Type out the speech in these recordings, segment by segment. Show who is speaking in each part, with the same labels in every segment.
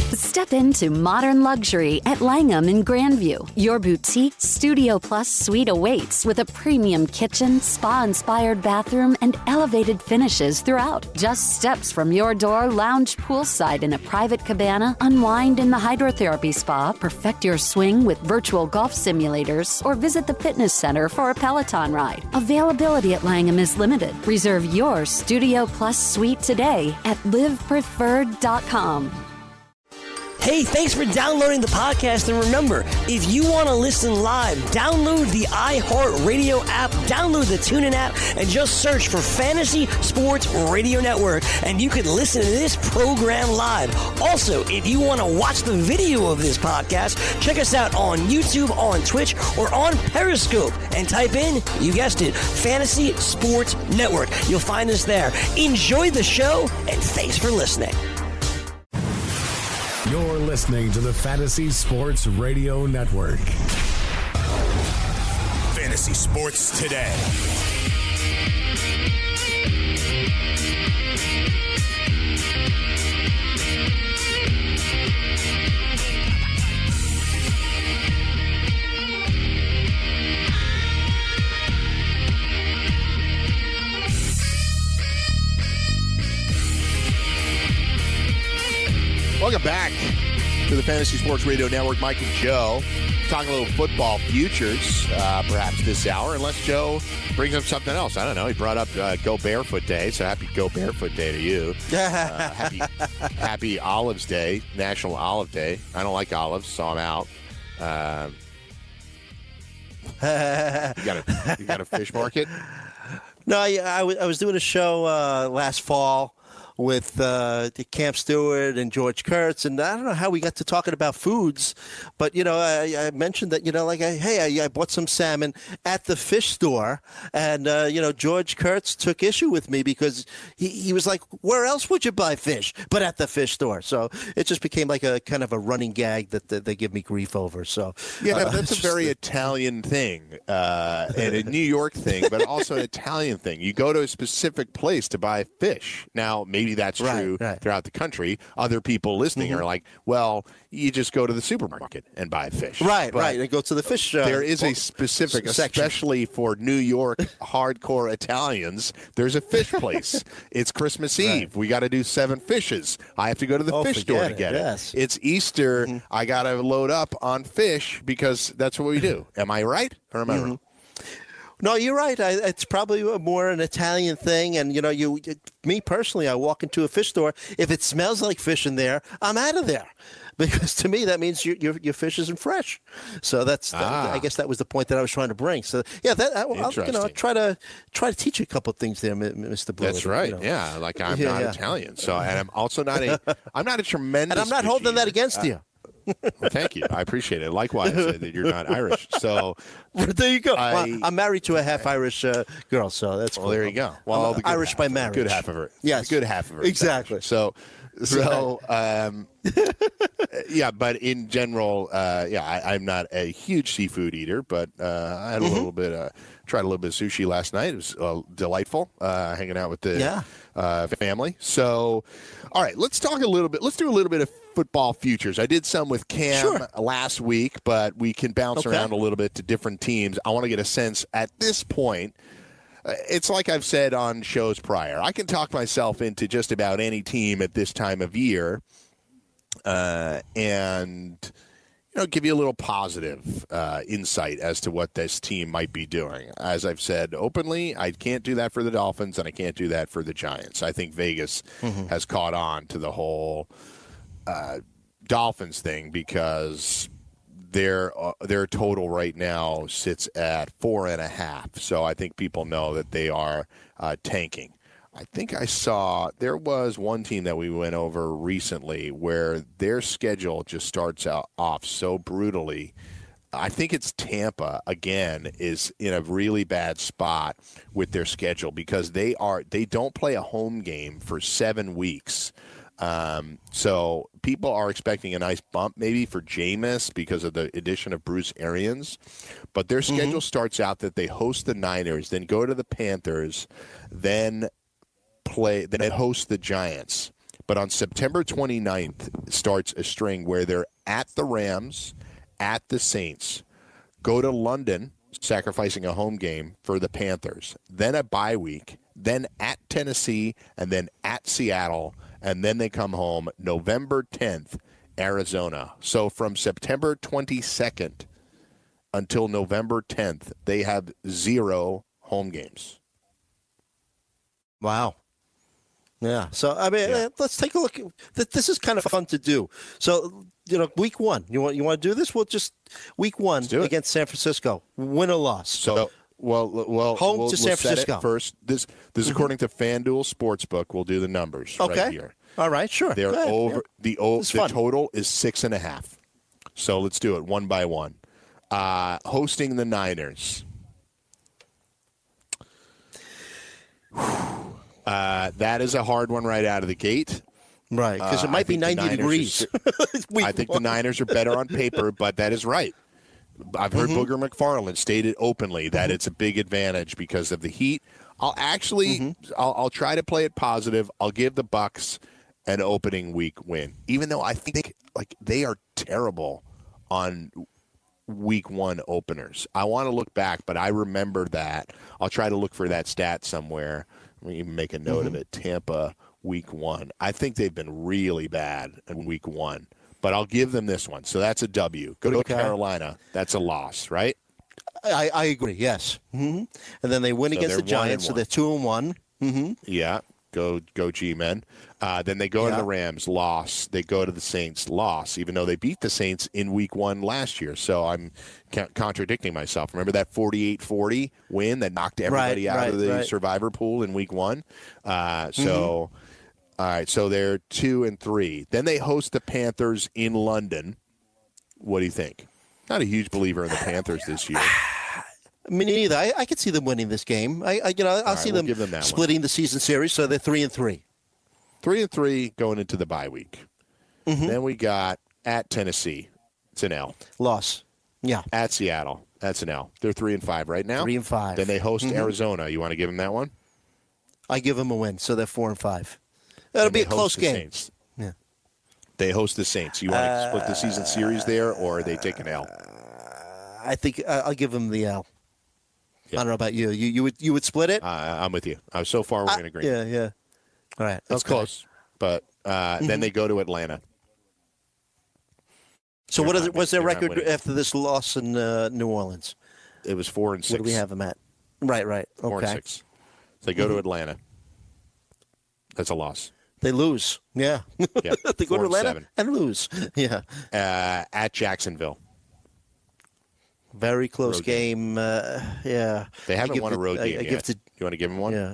Speaker 1: Step into modern luxury at Langham in Grandview. Your boutique Studio Plus suite awaits with a premium kitchen, spa-inspired bathroom, and elevated finishes throughout. Just steps from your door, lounge poolside in a private cabana, unwind in the hydrotherapy spa, perfect your swing with virtual golf simulators, or visit the fitness center for a Peloton ride. Availability at Langham is limited. Reserve your Studio Plus suite today at livepreferred.com.
Speaker 2: Hey, thanks for downloading the podcast. And remember, if you want to listen live, download the iHeartRadio app, download the TuneIn app, and just search for Fantasy Sports Radio Network, and you can listen to this program live. Also, if you want to watch the video of this podcast, check us out on YouTube, on Twitch, or on Periscope, and type in, you guessed it, Fantasy Sports Network. You'll find us there. Enjoy the show, and thanks for listening.
Speaker 3: You're listening to the Fantasy Sports Radio Network.
Speaker 4: Fantasy Sports Today.
Speaker 5: Welcome back to the Fantasy Sports Radio Network. Mike and Joe talking a little football futures, perhaps this hour, unless Joe brings up something else. I don't know. He brought up Go Barefoot Day, so happy Go Barefoot Day to you. Happy Olives Day, National Olive Day. I don't like olives, so I'm out. You got a fish market?
Speaker 6: No, I was doing a show last fall with Camp Stewart and George Kurtz, and I don't know how we got to talking about foods, but, I mentioned that, I bought some salmon at the fish store, and, George Kurtz took issue with me because he was like, where else would you buy fish but at the fish store? So it just became like a kind of a running gag that they give me grief over. So
Speaker 5: yeah, that's a very Italian thing, and a New York thing, but also an Italian thing. You go to a specific place to buy fish. Now, maybe that's true throughout the country. Other people listening are like, well, you just go to the supermarket and buy fish.
Speaker 6: Right. And go to the fish
Speaker 5: there is a specific, section. Especially for New York hardcore Italians, there's a fish place. It's Christmas Eve. We got to do 7 fishes. I have to go to the fish store to get it. It's Easter. I got to load up on fish because that's what we do. Am I right or am I wrong?
Speaker 6: No, you're right. It's probably more an Italian thing. And, me personally, I walk into a fish store. If it smells like fish in there, I'm out of there. Because to me, that means your fish isn't fresh. So I guess that was the point that I was trying to bring. So, yeah, I'll try to teach you a couple of things there, Mr. Blue.
Speaker 5: That's right. Yeah, like I'm not Italian. So, and I'm also not I'm not a tremendous
Speaker 6: And I'm not holding that against you.
Speaker 5: Well, thank you. I appreciate it. Likewise, that you're not Irish. So
Speaker 6: there you go. I'm married to a half Irish girl, so that's cool.
Speaker 5: Well, there you go. Well,
Speaker 6: I'm Irish by marriage.
Speaker 5: Good half of her.
Speaker 6: Yes.
Speaker 5: Good half of her.
Speaker 6: Exactly.
Speaker 5: So yeah, but in general, I'm not a huge seafood eater, but I had a little bit, tried a little bit of sushi last night. It was delightful, hanging out with the family. So, all right, let's talk a little bit. Let's do a little bit of football futures. I did some with Cam last week, but we can bounce around a little bit to different teams. I want to get a sense at this point. It's like I've said on shows prior. I can talk myself into just about any team at this time of year, and give you a little positive insight as to what this team might be doing. As I've said openly, I can't do that for the Dolphins, and I can't do that for the Giants. I think Vegas has caught on to the whole Dolphins thing because their total right now sits at 4.5. So I think people know that they are tanking. I think I saw there was one team that we went over recently where their schedule just starts off so brutally. I think it's Tampa, again, is in a really bad spot with their schedule because they don't play a home game for 7 weeks. So people are expecting a nice bump maybe for Jameis because of the addition of Bruce Arians. But their schedule starts out that they host the Niners, then go to the Panthers, then host the Giants, But on September 29th starts a string where they're at the Rams, at the Saints, go to London, sacrificing a home game for the Panthers, then a bye week, then at Tennessee, and then at Seattle, and then they come home November 10th, Arizona. So from September 22nd until November 10th, they have 0 home games.
Speaker 6: Wow. Yeah. So, I mean, let's take a look. This is kind of fun to do. So, week one, you want to do this? We'll just week one against San Francisco, win or loss.
Speaker 5: So, well,
Speaker 6: home to San Francisco.
Speaker 5: First, this is according to FanDuel Sportsbook. We'll do the numbers right here.
Speaker 6: All right, sure.
Speaker 5: They're over the total is 6.5. So let's do it one by one. Hosting the Niners. That is a hard one right out of the gate.
Speaker 6: Right, because it might be 90 degrees.
Speaker 5: I think the Niners are better on paper, but that is right. I've heard Booger McFarland state it openly that it's a big advantage because of the heat. I'll actually, I'll try to play it positive. I'll give the Bucs an opening week win, even though I think they are terrible on week one openers. I want to look back, but I remember that. I'll try to look for that stat somewhere. Let me even make a note of it. Tampa week one. I think they've been really bad in week one, but I'll give them this one. So that's a W. Go to Carolina. That's a loss, right?
Speaker 6: I agree, yes. And then they win against the Giants, so they're 2-1.
Speaker 5: Yeah. Go G-men. Then they go to the Rams, loss. They go to the Saints, loss, even though they beat the Saints in week one last year. So I'm contradicting myself. Remember that 48-40 win that knocked everybody out of the survivor pool in week one? All right, so they're 2-3. Then they host the Panthers in London. What do you think? Not a huge believer in the Panthers this year.
Speaker 6: Me neither. I could see them winning this game. I'll see them splitting the season series, so they're 3-3.
Speaker 5: 3-3 going into the bye week. Then we got at Tennessee. It's an L.
Speaker 6: Loss. Yeah.
Speaker 5: At Seattle. That's an L. They're 3-5 right now.
Speaker 6: 3-5.
Speaker 5: Then they host Arizona. You want to give them that one?
Speaker 6: I give them a win, so they're 4-5. That'll be a close game. Saints. Yeah.
Speaker 5: They host the Saints. You want to split the season series there, or they take an L?
Speaker 6: I think I'll give them the L. Yep. I don't know about you. You would split it?
Speaker 5: I'm with you. So far, we're in agreement.
Speaker 6: Yeah. All right.
Speaker 5: That's close. But then they go to Atlanta.
Speaker 6: So what's their record after this loss in New Orleans?
Speaker 5: It was 4-6.
Speaker 6: What do we have them at? Right. Okay.
Speaker 5: 4-6. So they go to Atlanta. That's a loss.
Speaker 6: They lose. Yeah.
Speaker 5: Yep.
Speaker 6: They go to Atlanta and lose. Yeah.
Speaker 5: At Jacksonville.
Speaker 6: Very close game. Yeah.
Speaker 5: They haven't won a road game yet. You want to give them one?
Speaker 6: Yeah.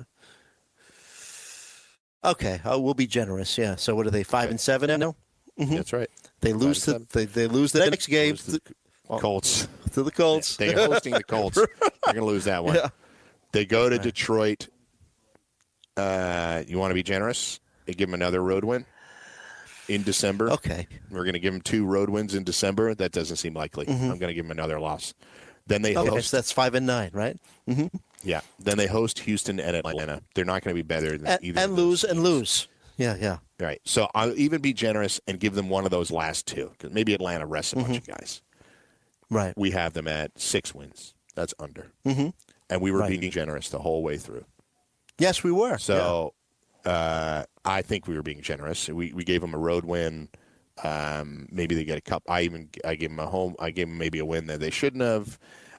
Speaker 6: Okay. We'll be generous. Yeah. So what are they? 5-7 now?
Speaker 5: That's right.
Speaker 6: They lose they lose the next game.
Speaker 5: Colts.
Speaker 6: To the Colts.
Speaker 5: They're hosting the Colts. They're going to lose that one. Yeah. They go to Detroit. You want to be generous? They give them another road win in December.
Speaker 6: Okay.
Speaker 5: We're going to give them 2 road wins in December. That doesn't seem likely. I'm going to give them another loss. Then they host.
Speaker 6: So that's 5-9, right?
Speaker 5: Yeah. Then they host Houston and Atlanta. They're not going to be better than either.
Speaker 6: And lose. Yeah.
Speaker 5: Right. So I'll even be generous and give them one of those last 2, because maybe Atlanta rests a bunch of guys.
Speaker 6: Right.
Speaker 5: We have them at 6 wins. That's under. And we were being generous the whole way through.
Speaker 6: Yes, we were.
Speaker 5: So I think we were being generous. We gave them a road win. Maybe they get a cup. I gave them a home. I gave them maybe a win that they shouldn't have.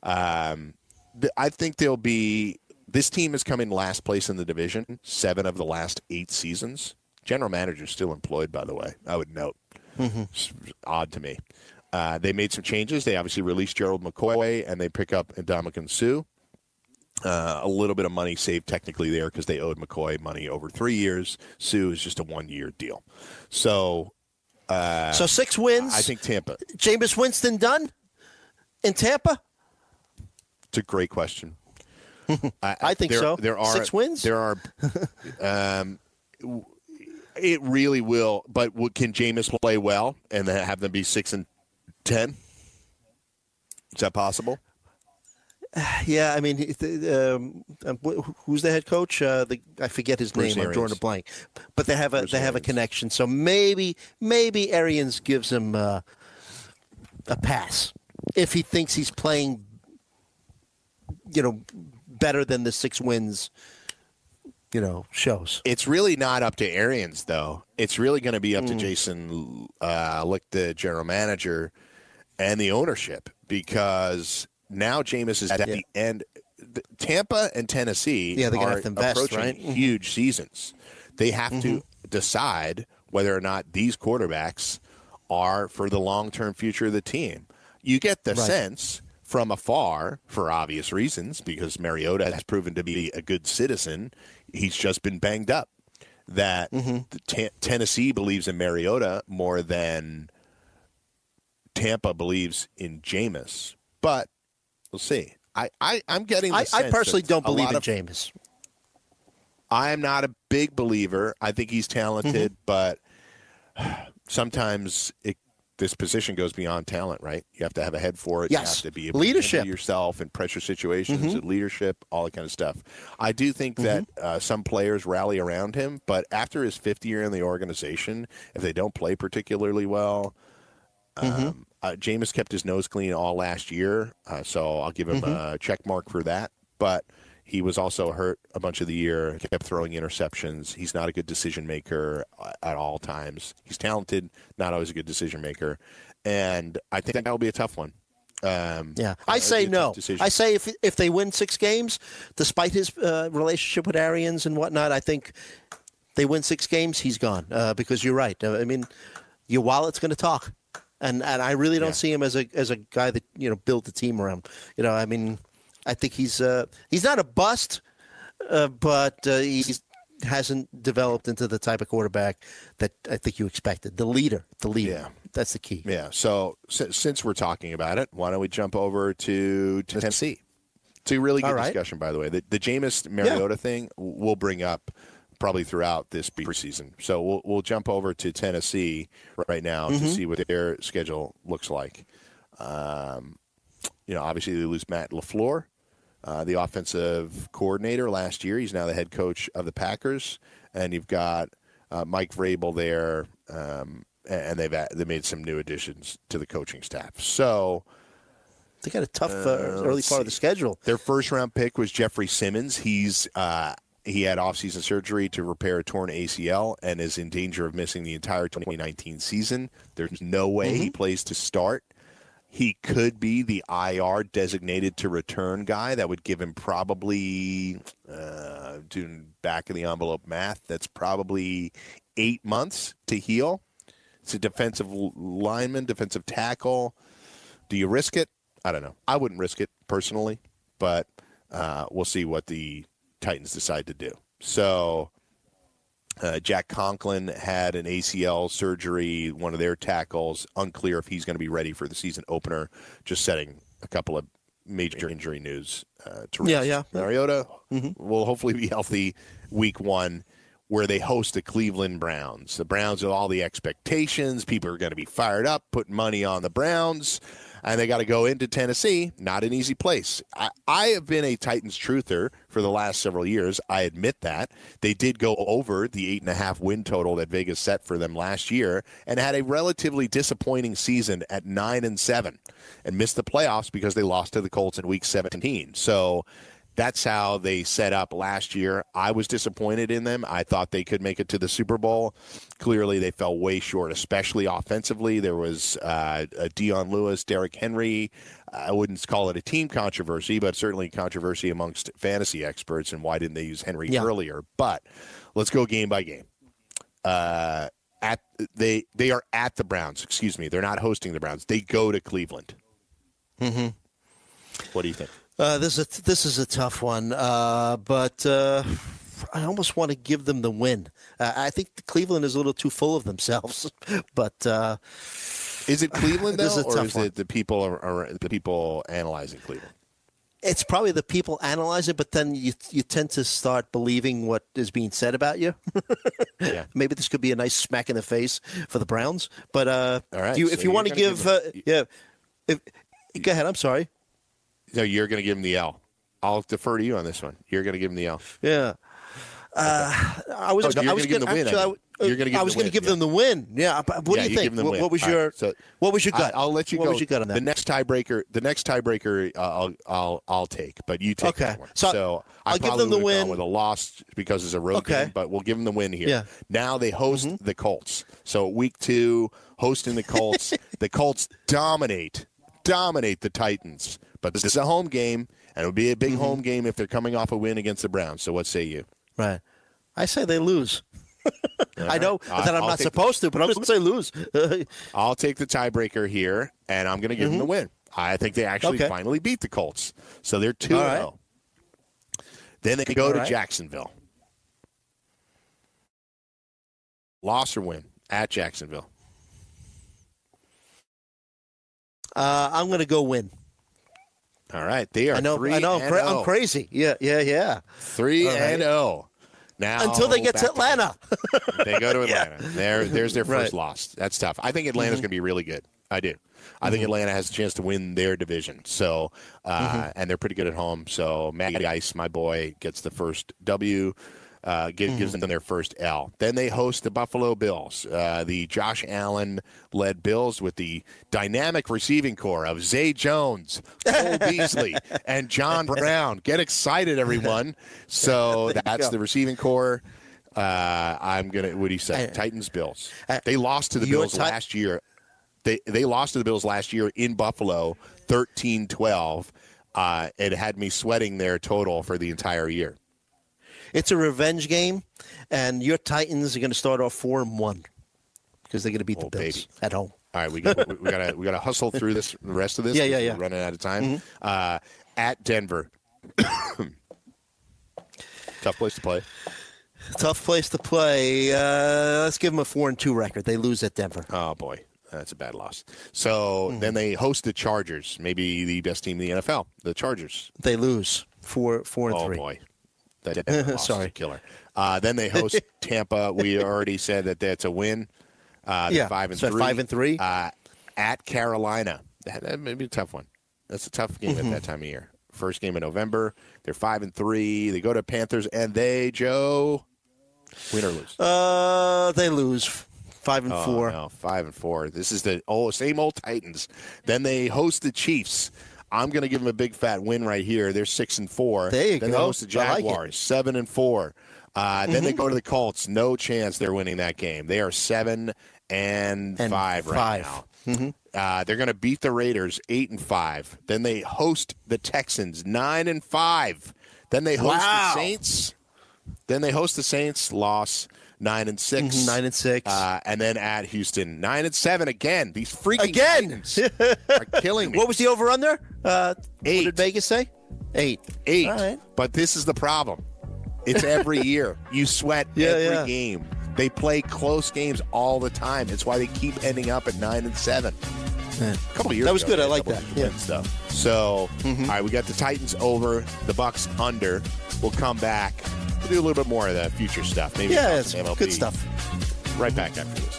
Speaker 5: I think they'll be. This team has come in last place in the division 7 of the last 8 seasons. General manager still employed, by the way. I would note. It's odd to me. They made some changes. They obviously released Gerald McCoy and they pick up Ndamukong Suh. A little bit of money saved technically there because they owed McCoy money over 3 years. Suh is just a 1-year deal. So
Speaker 6: 6 wins.
Speaker 5: I think Tampa.
Speaker 6: Jameis Winston done in Tampa?
Speaker 5: It's a great question.
Speaker 6: I think so.
Speaker 5: There are
Speaker 6: 6 wins.
Speaker 5: There are. It really will. But can Jameis play well and have them be 6-10? Is that possible?
Speaker 6: Yeah, I mean, who's the head coach? I forget his
Speaker 5: Bruce
Speaker 6: name.
Speaker 5: Arians.
Speaker 6: I'm drawing a blank. But they have a connection. So maybe Arians gives him a pass if he thinks he's playing, better than the 6 wins. Shows.
Speaker 5: It's really not up to Arians, though. It's really going to be up to Jason Licht, the general manager, and the ownership, because now Jameis is at the end. Tampa and Tennessee
Speaker 6: they're gonna
Speaker 5: are
Speaker 6: have to invest,
Speaker 5: approaching
Speaker 6: right?
Speaker 5: huge seasons. They have to decide whether or not these quarterbacks are for the long-term future of the team. You get the sense from afar, for obvious reasons, because Mariota has proven to be a good citizen. He's just been banged up. That Tennessee believes in Mariota more than Tampa believes in Jameis. But we'll see. I'm getting the sense
Speaker 6: I personally
Speaker 5: that
Speaker 6: don't
Speaker 5: a
Speaker 6: believe
Speaker 5: lot
Speaker 6: in
Speaker 5: of-
Speaker 6: Jameis.
Speaker 5: I'm not a big believer. I think he's talented, but sometimes this position goes beyond talent, right? You have to have a head for it.
Speaker 6: Yes.
Speaker 5: You have to be able
Speaker 6: Leadership.
Speaker 5: to handle yourself in pressure situations, and leadership, all that kind of stuff. I do think that some players rally around him, but after his 5th year in the organization, if they don't play particularly well, Jameis kept his nose clean all last year, so I'll give him a check mark for that. But he was also hurt a bunch of the year, kept throwing interceptions. He's not a good decision maker at all times. He's talented, not always a good decision maker. And I think that will be a tough one.
Speaker 6: I say no.
Speaker 5: Decision.
Speaker 6: I say if they win 6 games, despite his relationship with Arians and whatnot, I think they win 6 games, he's gone. Because you're right. I mean, your wallet's going to talk. And I really don't see him as a guy that built the team around. I mean, I think he's not a bust, but he hasn't developed into the type of quarterback that I think you expected. The leader.
Speaker 5: Yeah.
Speaker 6: That's the key.
Speaker 5: Yeah. So since we're talking about it, why don't we jump over to Tennessee? It's a really good discussion, by the way. The Jameis Mariota thing we'll bring up probably throughout this preseason. So we'll jump over to Tennessee right now to see what their schedule looks like. Obviously they lose Matt LaFleur, the offensive coordinator last year. He's now the head coach of the Packers, and you've got Mike Vrabel there, and they made some new additions to the coaching staff. So
Speaker 6: they got a tough early part of the schedule.
Speaker 5: Their first-round pick was Jeffrey Simmons. He had off-season surgery to repair a torn ACL and is in danger of missing the entire 2019 season. There's no way he plays to start. He could be the IR designated to return guy. That would give him probably, doing back-of-the-envelope math, that's probably 8 months to heal. It's a defensive lineman, defensive tackle. Do you risk it? I don't know. I wouldn't risk it personally, but we'll see what the Titans decide to do. So Jack Conklin had an ACL surgery, one of their tackles. Unclear if he's going to be ready for the season opener. Just setting a couple of major injury news to rest.
Speaker 6: Yeah.
Speaker 5: Mariota will hopefully be healthy week 1, where they host the Cleveland Browns. The Browns with all the expectations. People are going to be fired up, putting money on the Browns. And they got to go into Tennessee. Not an easy place. I have been a Titans truther for the last several years. I admit that. They did go over the 8.5 win total that Vegas set for them last year and had a relatively disappointing season at 9-7 and missed the playoffs because they lost to the Colts in Week 17. So that's how they set up last year. I was disappointed in them. I thought they could make it to the Super Bowl. Clearly, they fell way short, especially offensively. There was Dion Lewis, Derrick Henry. I wouldn't call it a team controversy, but certainly controversy amongst fantasy experts. And why didn't they use Henry earlier? But let's go game by game. They are at the Browns. Excuse me. They're not hosting the Browns. They go to Cleveland. What do you think?
Speaker 6: This is a tough one, but I almost want to give them the win. I think Cleveland is a little too full of themselves, but
Speaker 5: is it Cleveland though, or is
Speaker 6: one.
Speaker 5: it the people analyzing Cleveland?
Speaker 6: It's probably the people analyze it, but then you tend to start believing what is being said about you.
Speaker 5: Yeah.
Speaker 6: Maybe this could be a nice smack in the face for the Browns, but
Speaker 5: all right.
Speaker 6: if you want to give, go ahead. I'm sorry.
Speaker 5: No, you're going to give him the L. I'll defer to you on this one. You're going to give him the L.
Speaker 6: Yeah. I was going to give them the win. Yeah. What do you think? What was your gut?
Speaker 5: I'll let you go.
Speaker 6: What was your gut on that?
Speaker 5: The next tiebreaker, I'll take, but you take that one. So
Speaker 6: I'll give them the win
Speaker 5: with a loss because it's a road game, but we'll give them the win here.
Speaker 6: Yeah.
Speaker 5: Now they host the Colts. So week 2, hosting the Colts. The Colts dominate the Titans, but this is a home game, and it would be a big home game if they're coming off a win against the Browns. So what say you?
Speaker 6: Right. I say they lose. I know that I'm not supposed to, but I'm going to say lose.
Speaker 5: I'll take the tiebreaker here, and I'm going to give them the win. I think they actually finally beat the Colts. So they're 2-0. Then they can go to Jacksonville. Loss or win at Jacksonville?
Speaker 6: I'm going to go win.
Speaker 5: All right. They are 3-0.
Speaker 6: I'm crazy. Yeah.
Speaker 5: 3-0. Now
Speaker 6: until they get to Atlanta.
Speaker 5: They go to Atlanta. There's their first loss. That's tough. I think Atlanta's going to be really good. I do. I think Atlanta has a chance to win their division. So, and they're pretty good at home. So Matty Ice, my boy, gets the first W. Gives them their first L. Then they host the Buffalo Bills, the Josh Allen-led Bills with the dynamic receiving core of Zay Jones, Cole Beasley, and John Brown. Get excited, everyone. So that's the receiving core. I'm going to, what do you say? Titans, Bills. They lost to the Bills last year. They lost to the Bills last year in Buffalo, 13-12. It had me sweating their total for the entire year.
Speaker 6: It's a revenge game, and your Titans are going to start off 4-1 because they're going to beat the Bills at home.
Speaker 5: All right, we got to hustle through the rest of this.
Speaker 6: Yeah.
Speaker 5: We're running out of time. At Denver, tough place to play.
Speaker 6: Tough place to play. Let's give them a 4-2 record. They lose at Denver.
Speaker 5: Oh boy, that's a bad loss. So then they host the Chargers, maybe the best team in the NFL. The Chargers.
Speaker 6: They lose 4-3.
Speaker 5: Oh boy. That
Speaker 6: Sorry,
Speaker 5: killer. Then they host Tampa. We already said that that's a win. 5-3.
Speaker 6: So 5-3.
Speaker 5: At Carolina, that may be a tough one. That's a tough game at that time of year. First game in November. They're 5-3. They go to Panthers, and they win or lose?
Speaker 6: They lose 5-4.
Speaker 5: Oh, no, 5-4. This is the same old Titans. Then they host the Chiefs. I'm going to give them a big fat win right here. They're 6-4.
Speaker 6: There you
Speaker 5: go. Then
Speaker 6: go.
Speaker 5: They host the Jaguars, 7-4. Then they go to the Colts. No chance they're winning that game. They are 7-5 right now. They're going to beat the Raiders, 8-5. Then they host the Texans, 9-5. Then they host the Saints. Loss. 9-6.
Speaker 6: 9-6.
Speaker 5: And then at Houston, 9-7 again. These freaking Titans are killing me.
Speaker 6: What was the over-under?
Speaker 5: 8.
Speaker 6: What did Vegas say? 8.
Speaker 5: All
Speaker 6: right.
Speaker 5: But this is the problem. It's every year. You sweat every game. They play close games all the time. It's why they keep ending up at 9-7. A couple of years
Speaker 6: that was
Speaker 5: ago,
Speaker 6: good. I like that.
Speaker 5: Stuff. So, all right, we got the Titans over, the Bucks under. We'll come back. We'll do a little bit more of the future stuff. Maybe
Speaker 6: it's
Speaker 5: MLB.
Speaker 6: good stuff.
Speaker 5: Right back after this.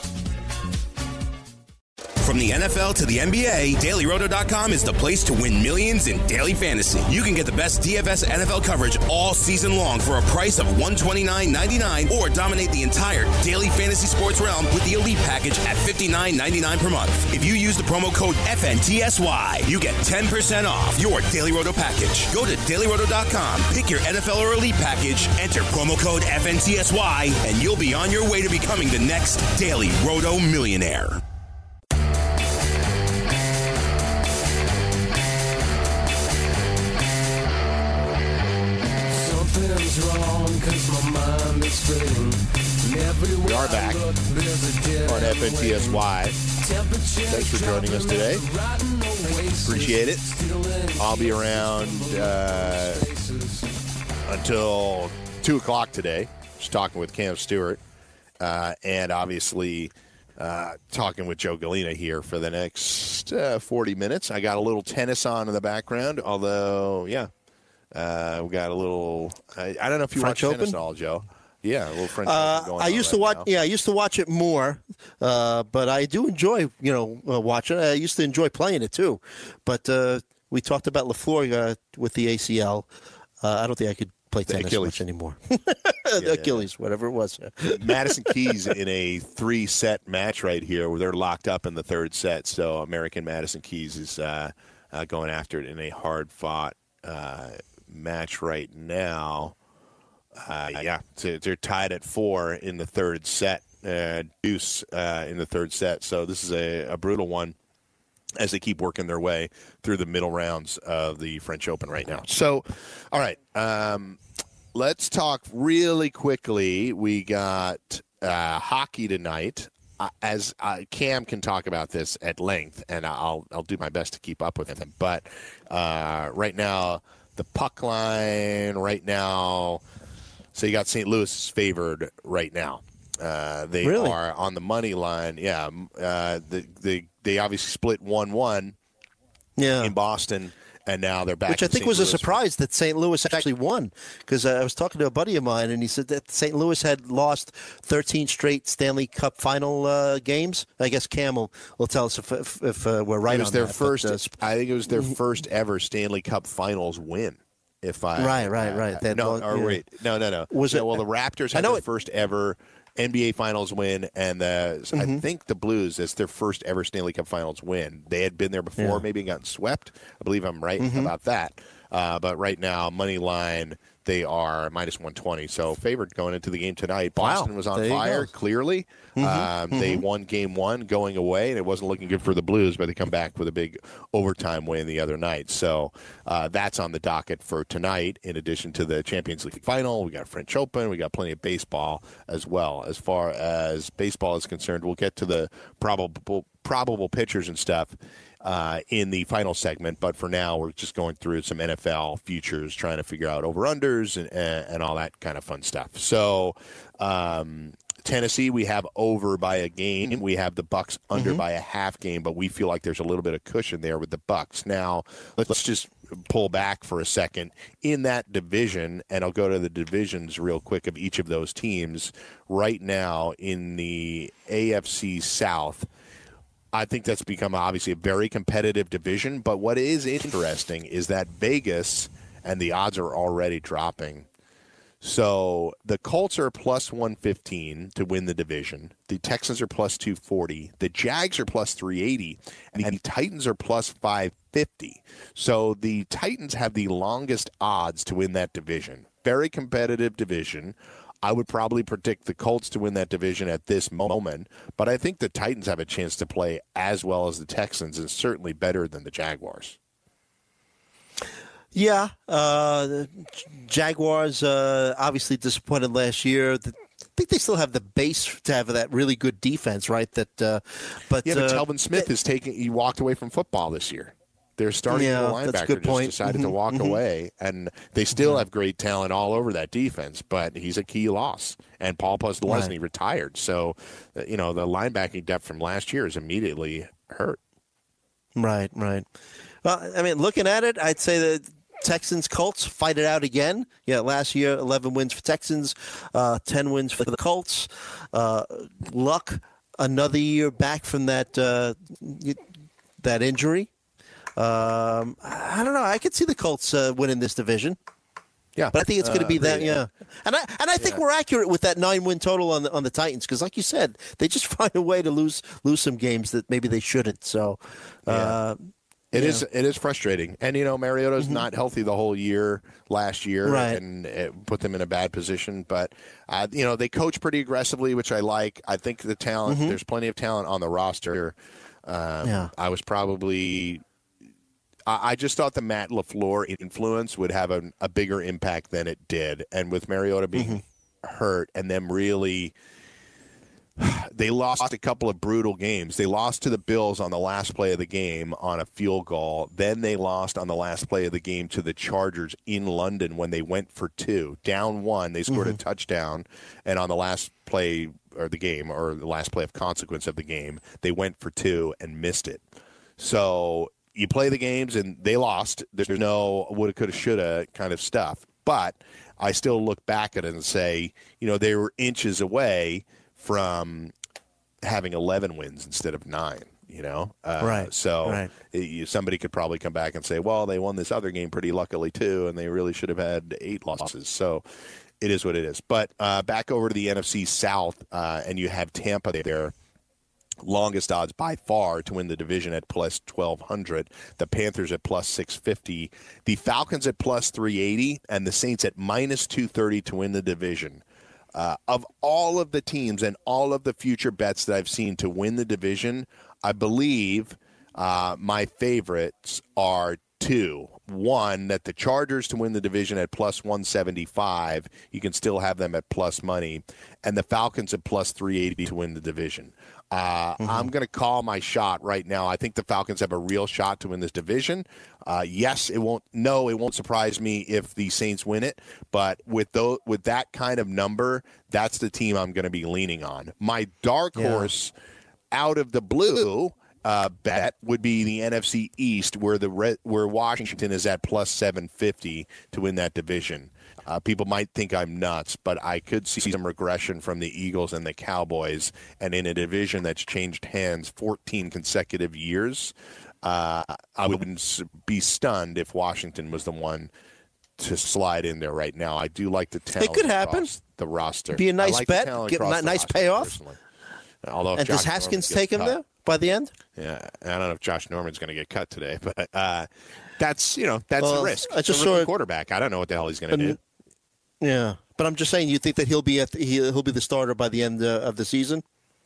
Speaker 4: From the NFL to the NBA, DailyRoto.com is the place to win millions in daily fantasy. You can get the best DFS NFL coverage all season long for a price of $129.99 or dominate the entire daily fantasy sports realm with the Elite Package at $59.99 per month. If you use the promo code FNTSY, you get 10% off your Daily Roto package. Go to DailyRoto.com, pick your NFL or Elite Package, enter promo code FNTSY, and you'll be on your way to becoming the next Daily Roto millionaire.
Speaker 5: We are back on FNTSY. Thanks for joining us today. Appreciate it. I'll be around until 2 o'clock today, just talking with Cam Stewart, and obviously talking with Joe Galena here for the next 40 minutes. I got a little tennis on in the background, although, we got a little. I don't know if you
Speaker 6: French
Speaker 5: watch
Speaker 6: Open?
Speaker 5: tennis at all, Joe. Yeah, a little French Open going on.
Speaker 6: I used to watch.
Speaker 5: now.
Speaker 6: Yeah, I used to watch it more, but I do enjoy watching. I used to enjoy playing it too, but We talked about LaFleur with the ACL. I don't think I could play tennis much anymore. Achilles, whatever it was.
Speaker 5: Madison Keys in a 3-set match right here where they're locked up in the third set. So American Madison Keys is going after it in a hard-fought match right now. So they're tied at 4 in the third set. Deuce in the third set. So this is a brutal one as they keep working their way through the middle rounds of the French Open right now. So, all right, let's talk really quickly. We got hockey tonight. As Cam can talk about this at length, and I'll do my best to keep up with him. But right now, the puck line right now, so you got St. Louis is favored right now. They
Speaker 6: really?
Speaker 5: Are on the money line. Yeah, they obviously split 1-1 in Boston, and now they're back.
Speaker 6: Which I think was a surprise that St. Louis actually won, because I was talking to a buddy of mine, and he said that St. Louis had lost 13 straight Stanley Cup final games. I guess Cam will tell us if we're right.
Speaker 5: It was
Speaker 6: on
Speaker 5: their
Speaker 6: that,
Speaker 5: first.
Speaker 6: but,
Speaker 5: I think it was their first ever Stanley Cup Finals win.
Speaker 6: Right.
Speaker 5: No.
Speaker 6: Was it?
Speaker 5: Well, the Raptors had their first ever NBA Finals win, and I think the Blues, it's their first ever Stanley Cup Finals win. They had been there before, maybe gotten swept. I believe I'm right about that. But right now, money line, they are minus 120. So favored going into the game tonight. Boston was on fire, clearly. They won game 1 going away, and it wasn't looking good for the Blues, but they come back with a big overtime win the other night. So that's on the docket for tonight, in addition to the Champions League final. We got French Open. We got plenty of baseball as well. As far as baseball is concerned, we'll get to the probable pitchers and stuff in the final segment, but for now we're just going through some NFL futures, trying to figure out over-unders and all that kind of fun stuff. So Tennessee, we have over by a game. We have the Bucks under by a half game, but we feel like there's a little bit of cushion there with the Bucks. Now, let's just pull back for a second in that division, and I'll go to the divisions real quick of each of those teams. Right now in the AFC South, I think that's become obviously a very competitive division, but what is interesting is that Vegas, and the odds are already dropping. So the Colts are plus 115 to win the division. The Texans are plus 240. The Jags are plus 380. And the Titans are plus 550. So the Titans have the longest odds to win that division. Very competitive division. I would probably predict the Colts to win that division at this moment, but I think the Titans have a chance to play as well as the Texans, and certainly better than the Jaguars.
Speaker 6: Yeah, the Jaguars obviously disappointed last year. I think they still have the base to have that really good defense, right? But
Speaker 5: Telvin Smith he walked away from football this year. Their starting linebacker just decided to walk away, and they still have great talent all over that defense, but he's a key loss. And Paul Postlesny retired, so the linebacking depth from last year is immediately hurt.
Speaker 6: Right. Well, I mean, looking at it, I'd say that Texans-Colts fight it out again. Yeah, last year, 11 wins for Texans, 10 wins for the Colts. Luck, another year back from that injury. I don't know. I could see the Colts winning this division.
Speaker 5: Yeah,
Speaker 6: but I think it's going to be that. Yeah, and I think we're accurate with that 9-win total on the Titans, because, like you said, they just find a way to lose some games that maybe they shouldn't. So, it
Speaker 5: is frustrating, and Mariota's not healthy the whole year last year, and it put them in a bad position. But they coach pretty aggressively, which I like. I think the talent. There's plenty of talent on the roster. I just thought the Matt LaFleur influence would have a bigger impact than it did. And with Mariota being hurt and them really – they lost a couple of brutal games. They lost to the Bills on the last play of the game on a field goal. Then they lost on the last play of the game to the Chargers in London when they went for 2. Down 1, they scored a touchdown. And on the last play or the game, or the last play of consequence of the game, they went for 2 and missed it. So – you play the games, and they lost. There's no woulda, coulda, shoulda kind of stuff. But I still look back at it and say, they were inches away from having 11 wins instead of 9.
Speaker 6: Right.
Speaker 5: So somebody could probably come back and say, well, they won this other game pretty luckily too, and they really should have had 8 losses. So it is what it is. But back over to the NFC South, and you have Tampa there. Longest odds by far to win the division at plus 1,200. The Panthers at plus 650. The Falcons at plus 380, and the Saints at minus 230 to win the division. Of all of the teams and all of the future bets that I've seen to win the division, I believe my favorites are 2. One, that the Chargers to win the division at plus 175. You can still have them at plus money. And the Falcons at plus 380 to win the division. I'm going to call my shot right now. I think the Falcons have a real shot to win this division. Yes, it won't surprise me if the Saints win it. But with that kind of number, that's the team I'm going to be leaning on. My dark horse out of the blue bet would be the NFC East, where Washington is at plus 750 to win that division. People might think I'm nuts, but I could see some regression from the Eagles and the Cowboys. And in a division that's changed hands 14 consecutive years, I wouldn't be stunned if Washington was the one to slide in there right now. I do like the talent.
Speaker 6: It could happen.
Speaker 5: The roster.
Speaker 6: Be a nice bet. Get a nice payoff.
Speaker 5: Although,
Speaker 6: and does Haskins take him there by the end?
Speaker 5: Yeah, I don't know if Josh Norman's going to get cut today, but that's a risk.
Speaker 6: I just
Speaker 5: saw a quarterback. I don't know what the hell he's going to do.
Speaker 6: Yeah, but I'm just saying, you think that he'll be the starter by the end of the season?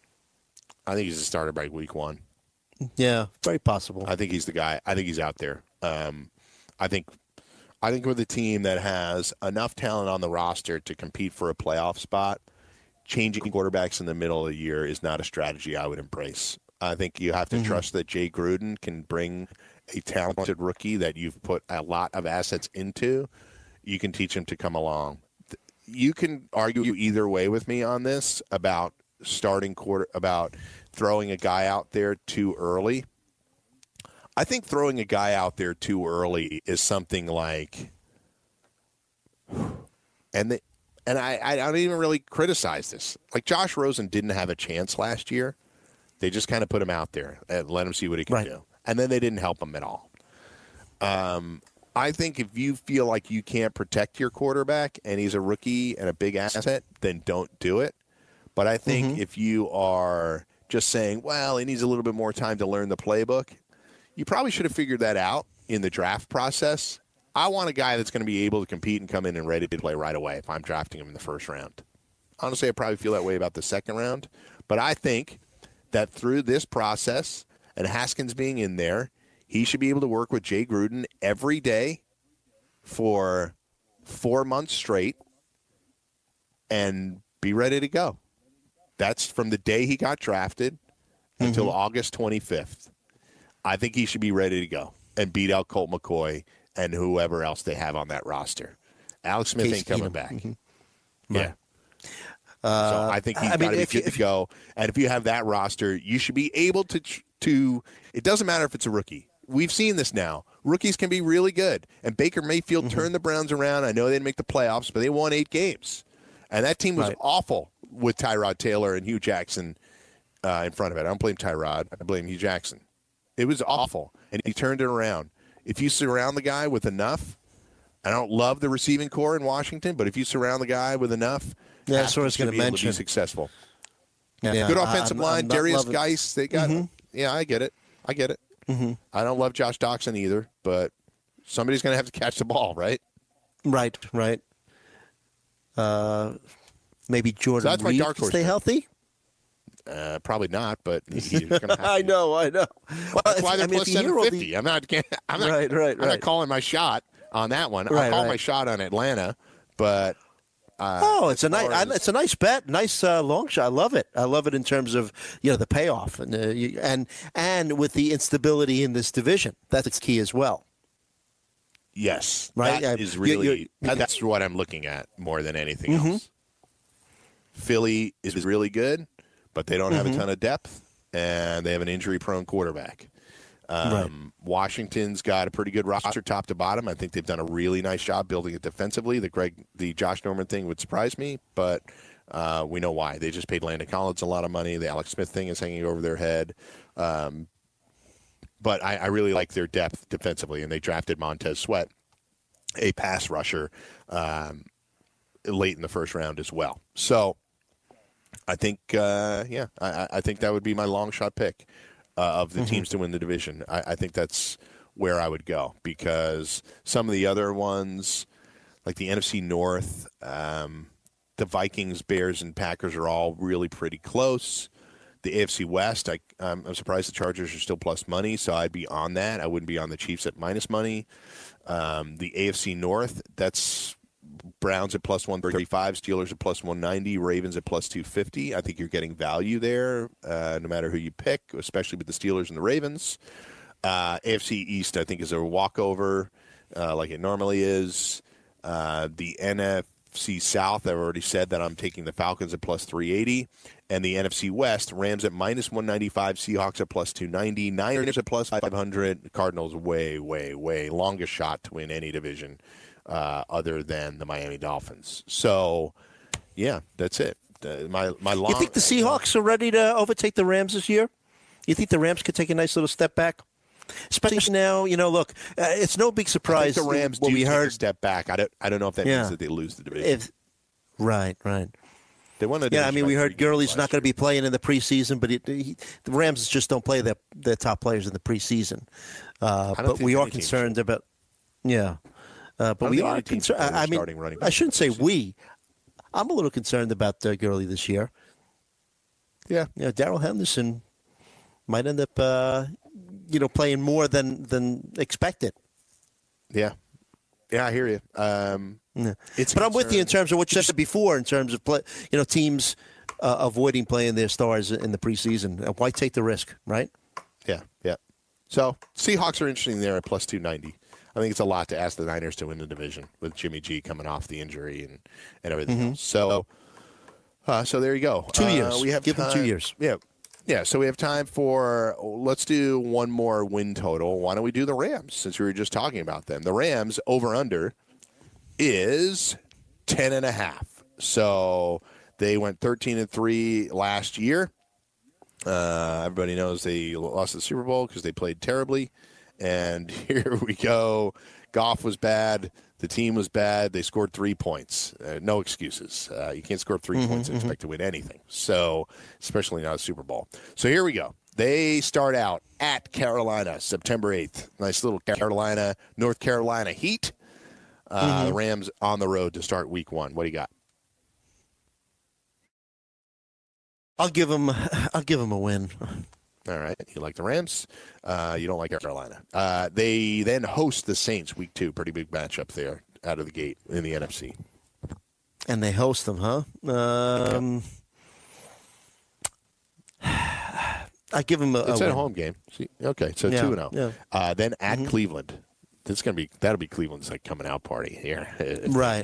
Speaker 5: I think he's a starter by week 1.
Speaker 6: Yeah, very possible.
Speaker 5: I think he's the guy. I think he's out there. I think with a team that has enough talent on the roster to compete for a playoff spot, changing quarterbacks in the middle of the year is not a strategy I would embrace. I think you have to trust that Jay Gruden can bring a talented rookie that you've put a lot of assets into. You can teach him to come along. You can argue either way with me on this about about throwing a guy out there too early. I think throwing a guy out there too early is something like, and I don't even really criticize this. Like Josh Rosen didn't have a chance last year. They just kind of put him out there and let him see what he can do. And then they didn't help him at all. I think if you feel like you can't protect your quarterback and he's a rookie and a big asset, then don't do it. But I think if you are just saying, well, he needs a little bit more time to learn the playbook, you probably should have figured that out in the draft process. I want a guy that's going to be able to compete and come in and ready to play right away if I'm drafting him in the first round. Honestly, I probably feel that way about the second round. But I think that through this process and Haskins being in there, he should be able to work with Jay Gruden every day for 4 months straight and be ready to go. That's from the day he got drafted until August 25th. I think he should be ready to go and beat out Colt McCoy and whoever else they have on that roster. Alex Smith ain't coming back. Yeah. So I think he's got to be good to go. And if you have that roster, you should be able to – it doesn't matter if it's a rookie. We've seen this now. Rookies can be really good. And Baker Mayfield turned the Browns around. I know they didn't make the playoffs, but they won 8 games. And that team was awful with Tyrod Taylor and Hugh Jackson in front of it. I don't blame Tyrod. I blame Hugh Jackson. It was awful. And he turned it around. If you surround the guy with enough, I don't love the receiving core in Washington, but if you surround the guy with enough,
Speaker 6: that's what I was going to mention.
Speaker 5: Be successful.
Speaker 6: Yeah.
Speaker 5: Good offensive line. Darius Geis, they got Yeah, I get it. I don't love Josh Doxson either, but somebody's going to have to catch the ball, right?
Speaker 6: Right. Maybe Jordan
Speaker 5: that's
Speaker 6: Reed
Speaker 5: my dark horse
Speaker 6: stay healthy?
Speaker 5: Probably not, but he's going to have to.
Speaker 6: I know. Well,
Speaker 5: that's why they're plus 750. I'm not calling my shot on that one. I'll call my shot on Atlanta, but
Speaker 6: it's a nice bet, nice long shot. I love it. I love it in terms of the payoff and with the instability in this division. That's key as well.
Speaker 5: Yes,
Speaker 6: right.
Speaker 5: That is really that's what I'm looking at more than anything else. Philly is really good, but they don't have a ton of depth, and they have an injury-prone quarterback. Washington's got a pretty good roster top to bottom. I think they've done a really nice job building it defensively. The Josh Norman thing would surprise me, but we know why. They just paid Landon Collins a lot of money. The Alex Smith thing is hanging over their head. But I really like their depth defensively, and they drafted Montez Sweat, a pass rusher, late in the first round as well. So I think, I think that would be my long shot pick of the teams to win the division. I think that's where I would go, because some of the other ones, like the NFC North, the Vikings, Bears, and Packers are all really pretty close. The AFC West, I'm surprised the Chargers are still plus money, so I'd be on that. I wouldn't be on the Chiefs at minus money. The AFC North, that's Browns at plus 135, Steelers at plus 190, Ravens at plus 250. I think you're getting value there, no matter who you pick, especially with the Steelers and the Ravens. AFC East, I think, is a walkover, like it normally is. The NFC South, I've already said that I'm taking the Falcons at plus 380. And the NFC West, Rams at minus 195, Seahawks at plus 290, Niners at plus 500, Cardinals way, way, way longest shot to win any division other than the Miami Dolphins. So, yeah, that's it. My long.
Speaker 6: You think the Seahawks are ready to overtake the Rams this year? You think the Rams could take a nice little step back? Especially now, look, it's no big surprise.
Speaker 5: I think the Rams do take a step back. I don't know if that means that they lose the division.
Speaker 6: Right.
Speaker 5: They won the
Speaker 6: division. We heard Gurley's not going to be playing in the preseason, but the Rams just don't play their top players in the preseason. But we are concerned about. Yeah. But we are concerned. I mean, I shouldn't say we. I'm a little concerned about Gurley this year.
Speaker 5: Yeah.
Speaker 6: Darrell Henderson might end up, playing more than expected.
Speaker 5: Yeah. Yeah, I hear you.
Speaker 6: But I'm with you in terms of what you said before, in terms of teams avoiding playing their stars in the preseason. Why take the risk, right?
Speaker 5: Yeah. So Seahawks are interesting there at plus 290. I think it's a lot to ask the Niners to win the division with Jimmy G coming off the injury and everything else. So there you go.
Speaker 6: 2 years. Give them 2 years.
Speaker 5: Yeah, so we have time for, let's do one more win total. Why don't we do the Rams, since we were just talking about them? The Rams over-under is 10.5. So they went 13-3 last year. Everybody knows they lost the Super Bowl because they played terribly. And here we go. Goff was bad. The team was bad. They scored 3 points. No excuses. You can't score 3 points and expect to win anything. So, especially not a Super Bowl. So here we go. They start out at Carolina, September 8th. Nice little North Carolina heat. The Rams on the road to start week 1. What do you got?
Speaker 6: I'll give them a win.
Speaker 5: All right. You like the Rams. You don't like Carolina. They then host the Saints week 2. Pretty big matchup there out of the gate in the NFC.
Speaker 6: And they host them, huh? I give them
Speaker 5: It's
Speaker 6: a
Speaker 5: at home game. Okay, so 2-0. Yeah. Then at Cleveland. That'll be Cleveland's coming out party here.
Speaker 6: Right.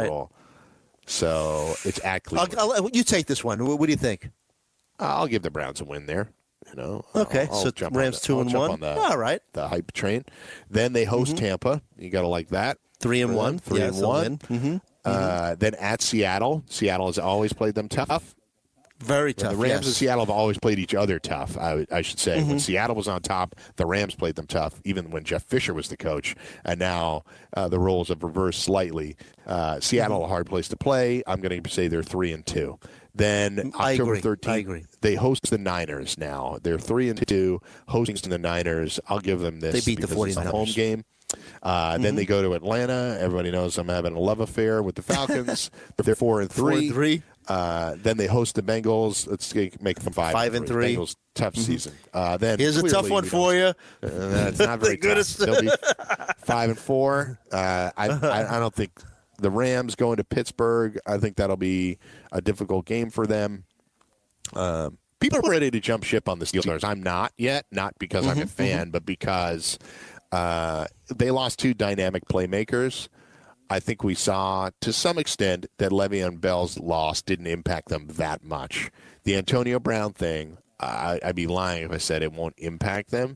Speaker 5: So it's at Cleveland.
Speaker 6: You take this one. What do you think?
Speaker 5: I'll give the Browns a win there.
Speaker 6: Okay,
Speaker 5: I'll
Speaker 6: so Rams 2-1. All right,
Speaker 5: the hype train. Then they host Tampa. You got to like that.
Speaker 6: 3-1.
Speaker 5: 3-1. Then at Seattle. Seattle has always played them tough.
Speaker 6: Very tough.
Speaker 5: The Rams and Seattle have always played each other tough, I should say. When Seattle was on top, the Rams played them tough, even when Jeff Fisher was the coach. And now the roles have reversed slightly. Seattle, a hard place to play. I'm going to say they're 3-2. Then October 13th, they host the Niners now. They're 3-2, hosting the Niners. I'll give them this.
Speaker 6: They beat the 49ers.
Speaker 5: It's a home game. Then they go to Atlanta. Everybody knows I'm having a love affair with the Falcons. They're 4-3. Then they host the Bengals. Let's make them 5-3. Bengals, tough season. Then
Speaker 6: here's a tough one for you.
Speaker 5: It's not very tough. They'll be 5-4. I don't think the Rams going to Pittsburgh. I think that'll be a difficult game for them. People are ready to jump ship on the Steelers. I'm not yet, not because I'm a fan, but because they lost 2 dynamic playmakers. I think we saw, to some extent, that Le'Veon Bell's loss didn't impact them that much. The Antonio Brown thing, I'd be lying if I said it won't impact them,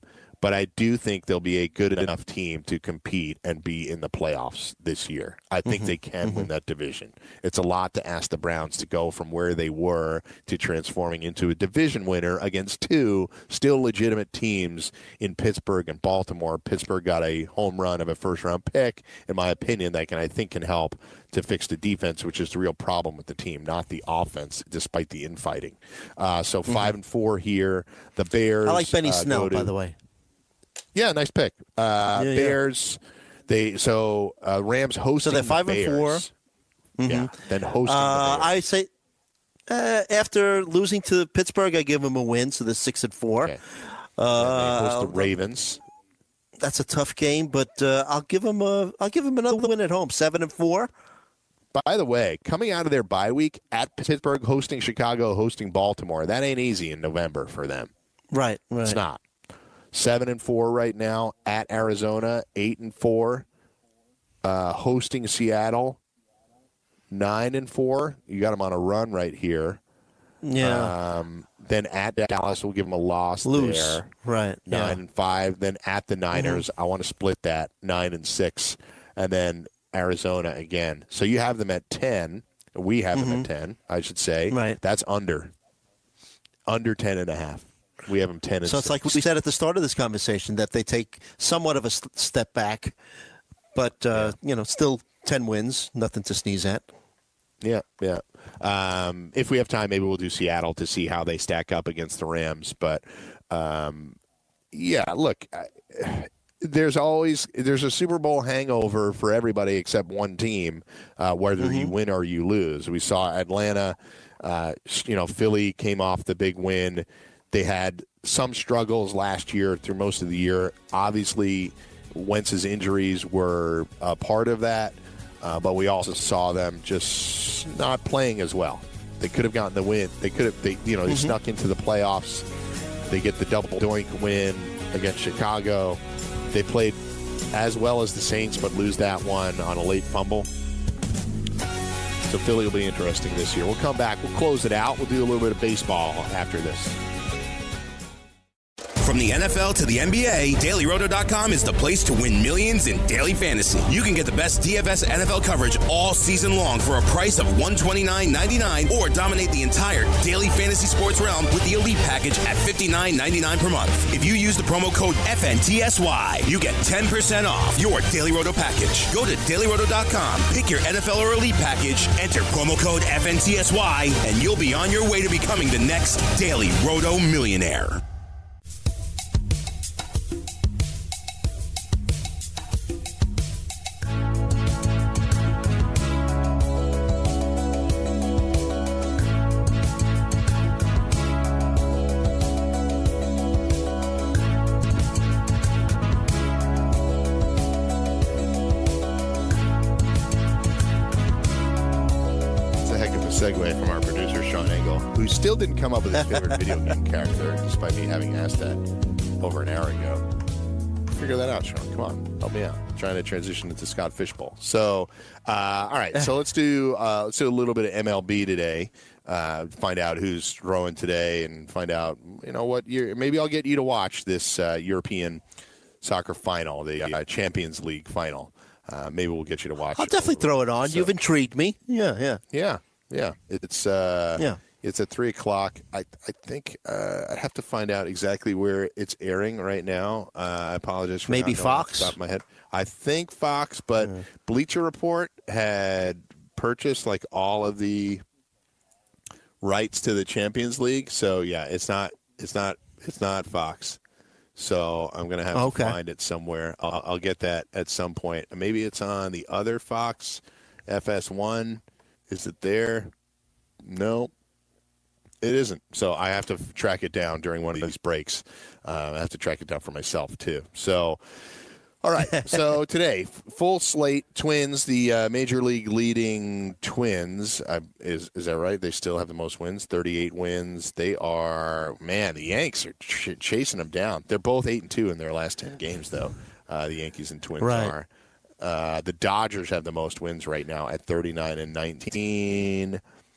Speaker 5: but I do think they'll be a good enough team to compete and be in the playoffs this year. I think they can win that division. It's a lot to ask the Browns to go from where they were to transforming into a division winner against two still legitimate teams in Pittsburgh and Baltimore. Pittsburgh got a home run of a first-round pick, in my opinion, that I think can help to fix the defense, which is the real problem with the team, not the offense, despite the infighting. So 5-4 here. The Bears.
Speaker 6: I like Benny Snell, by the way.
Speaker 5: Yeah, nice pick. Bears. Rams hosting.
Speaker 6: So they're 5-4.
Speaker 5: Yeah, then hosting. The Bears.
Speaker 6: I say after losing to Pittsburgh, I give them a win, so they're 6-4.
Speaker 5: Okay. They host the Ravens.
Speaker 6: That's a tough game, but I'll give them another win at home, 7-4.
Speaker 5: By the way, coming out of their bye week at Pittsburgh, hosting Chicago, hosting Baltimore, that ain't easy in November for them.
Speaker 6: Right.
Speaker 5: It's not. 7-4 right now at Arizona, 8-4, hosting Seattle, 9-4. You got them on a run right here.
Speaker 6: Yeah.
Speaker 5: Then at Dallas, we'll give them a loss there.
Speaker 6: Right.
Speaker 5: 9-5. Then at the Niners, I want to split that 9-6, and then Arizona again. So you have them at 10. We have them at 10, I should say.
Speaker 6: Right.
Speaker 5: That's under 10.5. We have them 10 and
Speaker 6: So it's
Speaker 5: 6.
Speaker 6: like we said at the start of this conversation that they take somewhat of a step back, but still 10 wins, nothing to sneeze at.
Speaker 5: Yeah. If we have time, maybe we'll do Seattle to see how they stack up against the Rams. But look, there's a Super Bowl hangover for everybody except one team, whether you win or you lose. We saw Atlanta. Philly came off the big win. They had some struggles last year through most of the year. Obviously, Wentz's injuries were a part of that, but we also saw them just not playing as well. They could have gotten the win. They snuck into the playoffs. They get the double doink win against Chicago. They played as well as the Saints, but lose that one on a late fumble. So Philly will be interesting this year. We'll come back. We'll close it out. We'll do a little bit of baseball after this.
Speaker 4: From the NFL to the NBA, DailyRoto.com is the place to win millions in daily fantasy. You can get the best DFS NFL coverage all season long for a price of $129.99 or dominate the entire daily fantasy sports realm with the Elite Package at $59.99 per month. If you use the promo code FNTSY, you get 10% off your Daily Roto package. Go to DailyRoto.com, pick your NFL or Elite Package, enter promo code FNTSY, and you'll be on your way to becoming the next Daily Roto millionaire.
Speaker 5: Segue from our producer, Sean Engel, who still didn't come up with his favorite video game character, despite me having asked that over an hour ago. Figure that out, Sean. Come on. Help me out. I'm trying to transition into Scott Fishbowl. So, all right. So let's do a little bit of MLB today. Find out who's throwing today and find out, what year. Maybe I'll get you to watch this European soccer final, the Champions League final. Maybe we'll get you to watch it.
Speaker 6: I'll definitely throw it on. So, you've intrigued me. Yeah.
Speaker 5: It's at 3:00. I think I have to find out exactly where it's airing right now. I apologize for
Speaker 6: maybe
Speaker 5: not knowing
Speaker 6: Fox.
Speaker 5: off the top of my head. I think Fox, but Bleacher Report had purchased like all of the rights to the Champions League. So yeah, it's not Fox. So I'm gonna have to find it somewhere. I'll get that at some point. Maybe it's on the other Fox, FS1. Is it there? No, it isn't. So I have to track it down during one of these breaks. I have to track it down for myself, too. So, all right. So today, full slate Twins, the Major League leading Twins. Is that right? They still have the most wins, 38 wins. They are, the Yanks are chasing them down. They're both 8-2 in their last 10 games, though. The Yankees and Twins are. The Dodgers have the most wins right now at 39-19.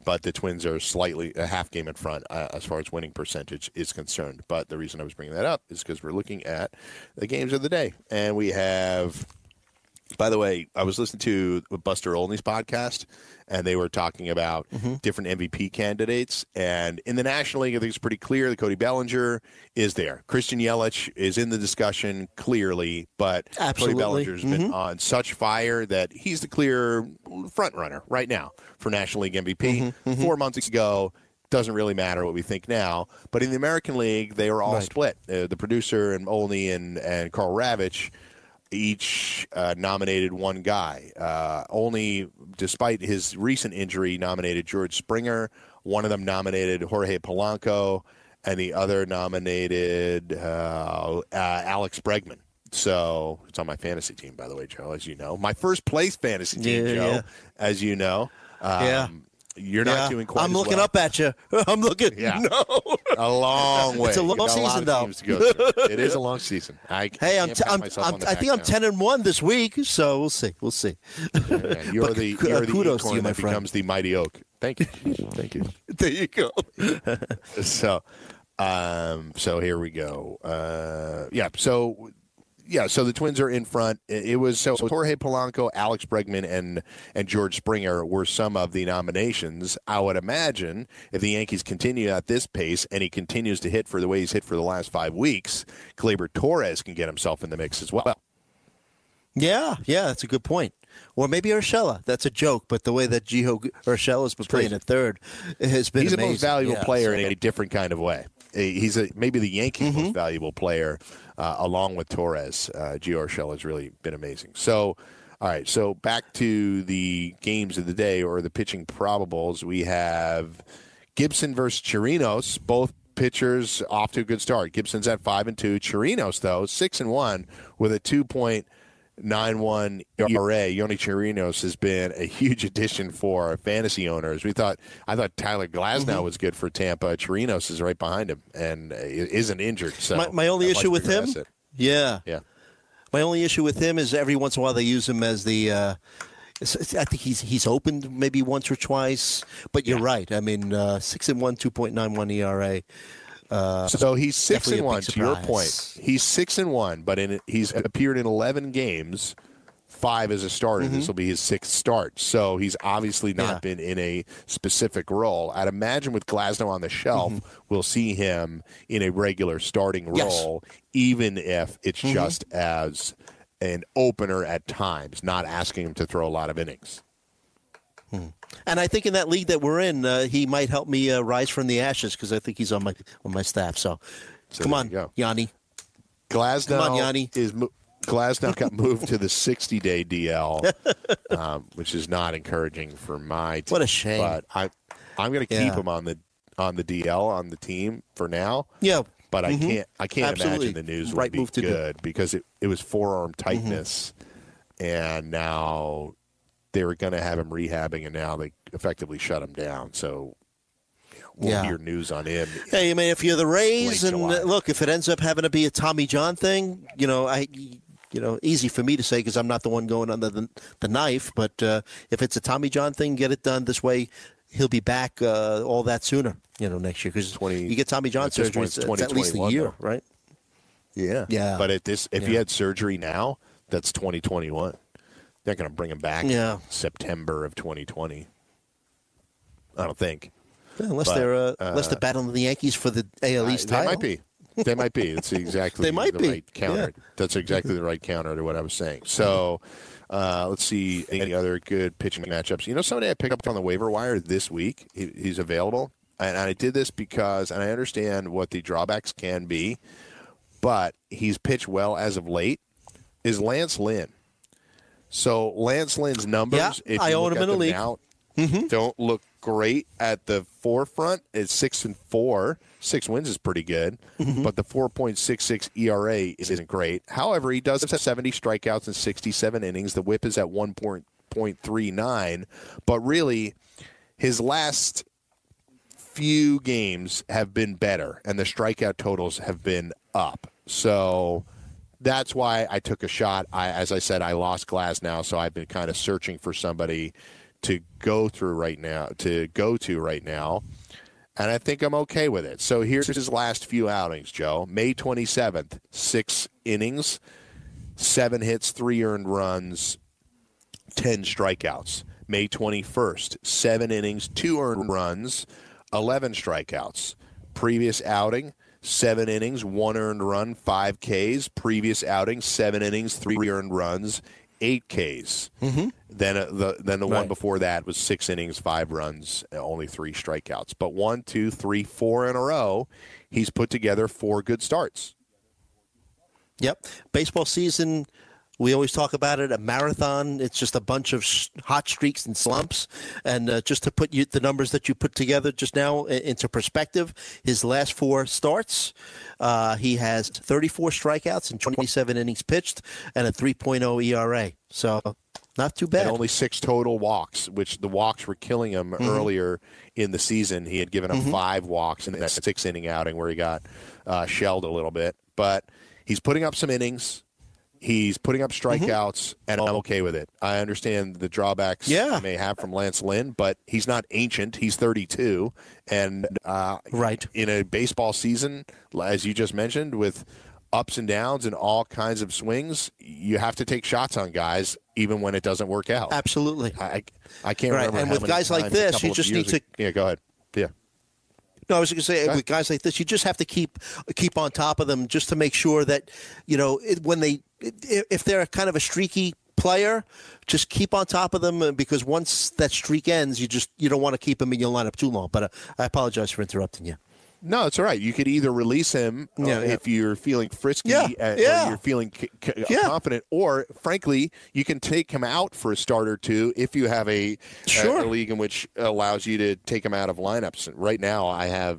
Speaker 5: but the Twins are slightly a half game in front as far as winning percentage is concerned. But the reason I was bringing that up is because we're looking at the games of the day. And we have, by the way, I was listening to Buster Olney's podcast, and they were talking about different MVP candidates. And in the National League, I think it's pretty clear that Cody Bellinger is there. Christian Yelich is in the discussion clearly, but
Speaker 6: Absolutely.
Speaker 5: Cody Bellinger's been on such fire that he's the clear front runner right now for National League MVP. 4 months ago, doesn't really matter what we think now. But in the American League, they were all split. The producer and Olney and Carl Ravitch each nominated one guy. Only, despite his recent injury, nominated George Springer. One of them nominated Jorge Polanco, and the other nominated Alex Bregman. So it's on my fantasy team, by the way, Joe, as you know. My first place fantasy team, Joe, as you know. You're not doing quite
Speaker 6: I'm
Speaker 5: as
Speaker 6: looking
Speaker 5: well.
Speaker 6: up at you. I'm looking.
Speaker 5: Yeah.
Speaker 6: No.
Speaker 5: A long way.
Speaker 6: It's a long season, though.
Speaker 5: Teams to go through. It is a long season. I think I'm
Speaker 6: 10-1 this week, so we'll see.
Speaker 5: Yeah, you're the
Speaker 6: kudos to
Speaker 5: acorn
Speaker 6: you, my
Speaker 5: that
Speaker 6: friend.
Speaker 5: becomes the mighty oak. Thank you. Thank you.
Speaker 6: There you go.
Speaker 5: So here we go. So the Twins are in front. It was Jorge Polanco, Alex Bregman, and George Springer were some of the nominations. I would imagine if the Yankees continue at this pace and he continues to hit for the way he's hit for the last 5 weeks, Gleyber Torres can get himself in the mix as well.
Speaker 6: Yeah, that's a good point. Or maybe Urshela. That's a joke, but the way that Gio Urshela's been playing at third has been amazing.
Speaker 5: He's the most valuable player in a different kind of way. He's maybe the Yankees' most valuable player, along with Torres. Gio Urshela has really been amazing. So, all right. So back to the games of the day, or the pitching probables. We have Gibson versus Chirinos. Both pitchers off to a good start. Gibson's at 5-2. Chirinos, though, 6-1 with a 2.91 ERA. Yoni Chirinos has been a huge addition for fantasy owners. I thought Tyler Glasnow was good for Tampa. Chirinos is right behind him and isn't injured. So
Speaker 6: my only issue with him, yeah. My only issue with him is every once in a while they use him as the. I think he's opened maybe once or twice, but you're right. I mean, 6-1, 2.91 ERA.
Speaker 5: So he's 6-1. To your
Speaker 6: surprise.
Speaker 5: point, he's 6-1, but he's appeared in 11 games, 5 as a starter. This will be his 6th start. So he's obviously not been in a specific role. I'd imagine with Glasnow on the shelf, we'll see him in a regular starting role, even if it's just as an opener at times, not asking him to throw a lot of innings.
Speaker 6: And I think in that league that we're in, he might help me rise from the ashes because I think he's on my staff. So come on, Yanni.
Speaker 5: Glasnow
Speaker 6: Come on, Yanni.
Speaker 5: Glasnow got moved to the 60-day DL, which is not encouraging for my team.
Speaker 6: What a shame.
Speaker 5: But I'm going to keep him on the DL on the team for now.
Speaker 6: Yeah.
Speaker 5: But I can't
Speaker 6: Absolutely.
Speaker 5: imagine the news
Speaker 6: Right
Speaker 5: would be
Speaker 6: move to
Speaker 5: good because it was forearm tightness, and now they were going to have him rehabbing, and now they effectively shut him down. So we'll hear news on him.
Speaker 6: Hey, I mean, if you're the Rays, and
Speaker 5: July.
Speaker 6: look, if it ends up having to be a Tommy John thing, easy for me to say because I'm not the one going under the knife. But if it's a Tommy John thing, get it done this way. He'll be back all that sooner, next year because you get Tommy John surgery, it's at least a year, right?
Speaker 5: Yeah. But if he had surgery now, that's 2021. They're going to bring him back in September of 2020. I don't think.
Speaker 6: Unless they're battling the Yankees for the AL East title.
Speaker 5: They might be. That's exactly right counter. Yeah. That's exactly the right counter to what I was saying. So let's see any other good pitching matchups. Somebody I picked up on the waiver wire this week. He's available. And I did this because, and I understand what the drawbacks can be, but he's pitched well as of late, is Lance Lynn. So Lance Lynn's numbers, if you look at them now, don't look great at the forefront. It's 6-4. 6 wins is pretty good, but the 4.66 ERA isn't great. However, he does have 70 strikeouts in 67 innings. The WHIP is at 1.39, but really his last few games have been better, and the strikeout totals have been up. So that's why I took a shot. As I said, I lost Glasnow, so I've been kind of searching for somebody to go to right now, and I think I'm okay with it. So here's his last few outings, Joe. May 27th, 6 innings, 7 hits, 3 earned runs, 10 strikeouts. May 21st, 7 innings, 2 earned runs, 11 strikeouts. Previous outing, 7 innings, 1 earned run, 5 Ks. Previous outing, 7 innings, 3 earned runs, 8 Ks. Mm-hmm. Then the one before that was 6 innings, 5 runs, only 3 strikeouts. But 1, 2, 3, 4 in a row, he's put together 4 good starts.
Speaker 6: Yep. Baseball season, we always talk about it, a marathon. It's just a bunch of hot streaks and slumps. And just to put the numbers that you put together just now into perspective, his last 4 starts, he has 34 strikeouts and 27 innings pitched and a 3.0 ERA. So not too bad.
Speaker 5: And only 6 total walks, which the walks were killing him earlier in the season. He had given up 5 walks in that 6-inning outing where he got shelled a little bit. But he's putting up some innings. He's putting up strikeouts, and I'm okay with it. I understand the drawbacks he may have from Lance Lynn, but he's not ancient. He's 32. And in a baseball season, as you just mentioned, with ups and downs and all kinds of swings, you have to take shots on guys, even when it doesn't work out.
Speaker 6: Absolutely.
Speaker 5: I can't remember.
Speaker 6: And with guys like this, you just need to –
Speaker 5: Yeah, go ahead. Yeah.
Speaker 6: No, I was going to say, with guys like this, you just have to keep on top of them just to make sure that, if they're kind of a streaky player, just keep on top of them, because once that streak ends, you don't want to keep them in your lineup too long. But I apologize for interrupting you.
Speaker 5: No, it's all right. You could either release him if you're feeling frisky or you're feeling confident, or, frankly, you can take him out for a start or two if you have a league in which allows you to take him out of lineups. Right now,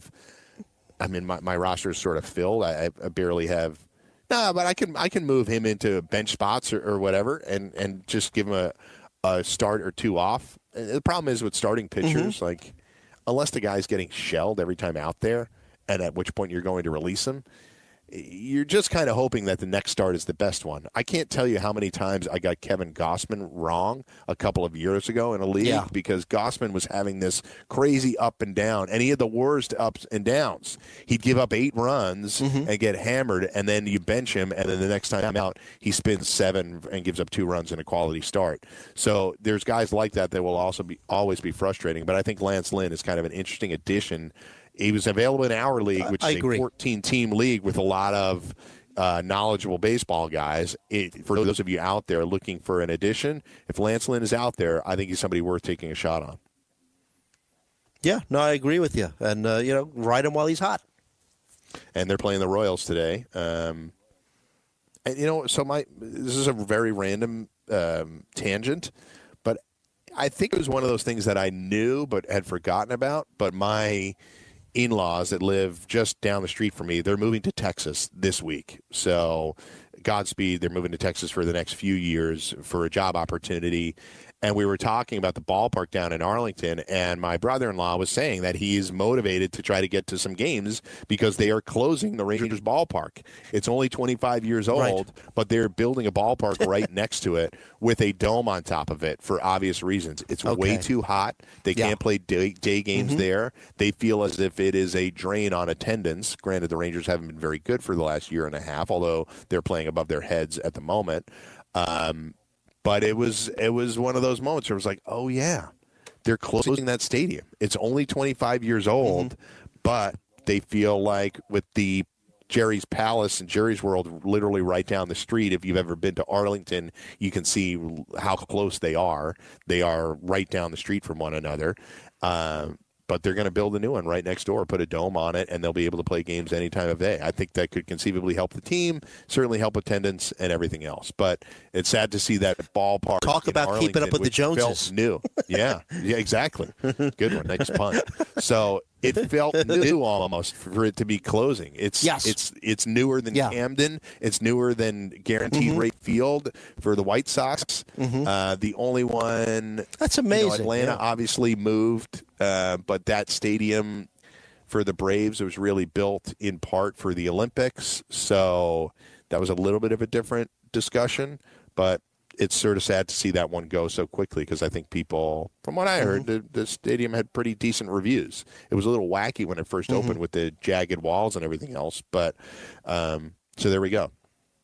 Speaker 5: my roster is sort of filled. I barely have – no, but I can move him into bench spots or whatever and just give him a start or two off. The problem is with starting pitchers, unless the guy's getting shelled every time out there, and at which point you're going to release him, you're just kind of hoping that the next start is the best one. I can't tell you how many times I got Kevin Gausman wrong a couple of years ago in a league because Gausman was having this crazy up and down, and he had the worst ups and downs. He'd give up 8 runs and get hammered, and then you bench him, and then the next time out, he spins 7 and gives up 2 runs in a quality start. So there's guys like that will also always be frustrating, but I think Lance Lynn is kind of an interesting addition. He was available in our league, which is a 14-team league with a lot of knowledgeable baseball guys. For those of you out there looking for an addition, if Lance Lynn is out there, I think he's somebody worth taking a shot on.
Speaker 6: Yeah, no, I agree with you. And, ride him while he's hot.
Speaker 5: And they're playing the Royals today. And, this is a very random tangent, but I think it was one of those things that I knew but had forgotten about. But my in-laws that live just down the street from me, they're moving to Texas this week. So Godspeed, they're moving to Texas for the next few years for a job opportunity. And we were talking about the ballpark down in Arlington, and my brother-in-law was saying that he's motivated to try to get to some games because they are closing the Rangers ballpark. It's only 25 years old, but they're building a ballpark right next to it with a dome on top of it for obvious reasons. It's way too hot. They can't play day games there. They feel as if it is a drain on attendance. Granted, the Rangers haven't been very good for the last year and a half, although they're playing above their heads at the moment. But it was one of those moments where it was like, oh, yeah, they're closing that stadium. It's only 25 years old, but they feel like with the Jerry's Palace and Jerry's World literally right down the street, if you've ever been to Arlington, you can see how close they are. They are right down the street from one another. But they're going to build a new one right next door, put a dome on it, and they'll be able to play games any time of day. I think that could conceivably help the team, certainly help attendance and everything else. But it's sad to see that ballpark.
Speaker 6: Talk about
Speaker 5: Arlington,
Speaker 6: keeping up with the Joneses.
Speaker 5: New. Yeah, exactly. Good one. Nice pun. So it felt new almost for it to be closing. It's newer than Camden. It's newer than Guaranteed Rate Field for the White Sox. The only one.
Speaker 6: That's amazing.
Speaker 5: Atlanta obviously moved, but that stadium for the Braves was really built in part for the Olympics. So that was a little bit of a different discussion, but it's sort of sad to see that one go so quickly because I think people, from what I heard, the stadium had pretty decent reviews. It was a little wacky when it first opened with the jagged walls and everything else, but so there we go.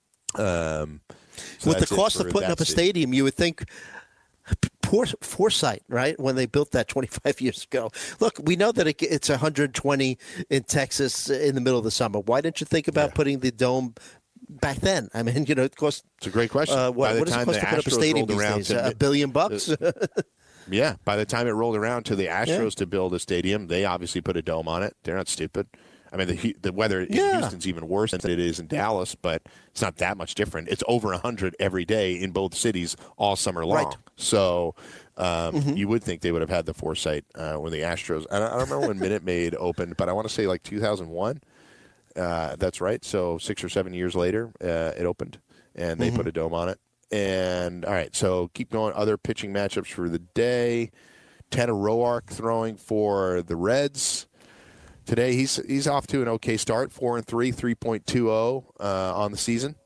Speaker 6: With the cost of putting up a stadium, you would think poor foresight, right? When they built that 25 years ago. Look, we know that it's 120 in Texas in the middle of the summer. Why didn't you think about putting the dome back then? I mean, it costs.
Speaker 5: It's a great question.
Speaker 6: What does it cost to put up a stadium these days? $1 billion?
Speaker 5: Yeah, by the time it rolled around to the Astros to build a stadium, they obviously put a dome on it. They're not stupid. I mean, the weather in Houston's even worse than it is in Dallas, but it's not that much different. It's over 100 every day in both cities all summer long. Right. So you would think they would have had the foresight when the Astros. I don't remember when Minute Maid opened, but I want to say like 2001. That's right. So 6 or 7 years later, it opened, and they put a dome on it. And all right, so keep going. Other pitching matchups for the day. Tanner Roark throwing for the Reds. Today, he's off to an okay start, 4-3, 3.20 on the season.